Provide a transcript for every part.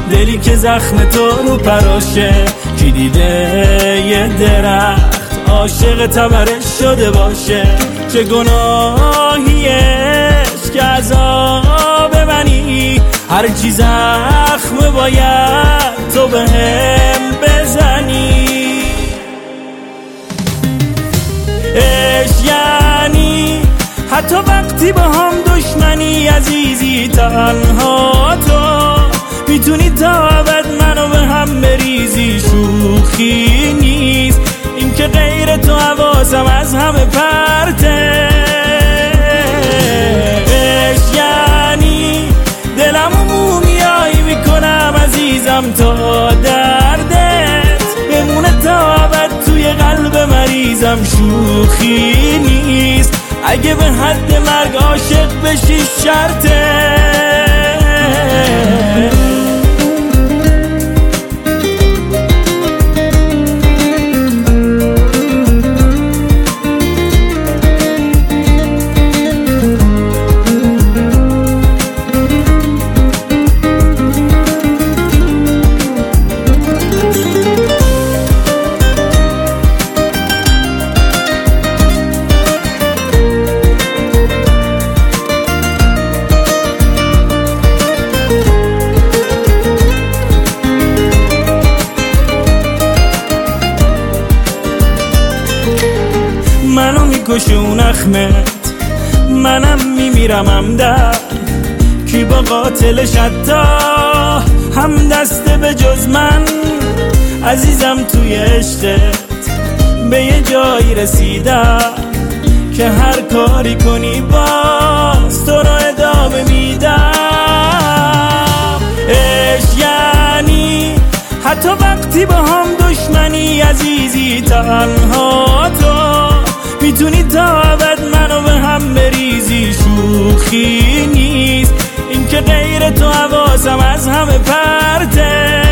دلی که زخم تو رو پراشه. کی دیده یه درخت عاشق تبرش شده باشه؟ چه گناهیش که عذاب منی؟ هر چی زخم باید تو بهم بزنی. عشق یعنی حتی وقتی با هم دشمنی عزیزی، تنها تو میتونی تا ابد منو به هم بریزی. شوخی نیست این که غیر تو حواسم از همه پرته. عشق یعنی دلمو مومیایی میکنم عزیزم تا دردت بمونه تا ابد توی قلب مریضم. شوخی نیست اگه به حد مرگ عاشق بشی شرطه. منو میکشه اون اخمت، منم میمیرم همدم. کی با قاتلش حتی هم دسته به جز من؟ عزیزم توی عشقت به یه جایی رسیدم که هر کاری کنی باز تو رو ادامه میدم. عشق یعنی حتی وقتی با هم دشمنی عزیزی، تنها تو میتونی تا ابد منو به هم بریزی. شوخی نیست این که غیر تو حواسم از همه پرته.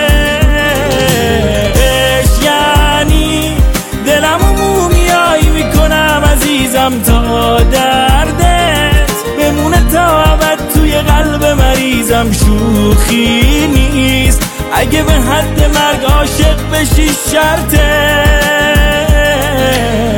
عشق یعنی دلمو مومیایی میکنم عزیزم تا دردت بمونه تا ابد توی قلب مریضم. شوخی نیست اگه به حد مرگ عاشق بشی شرطه.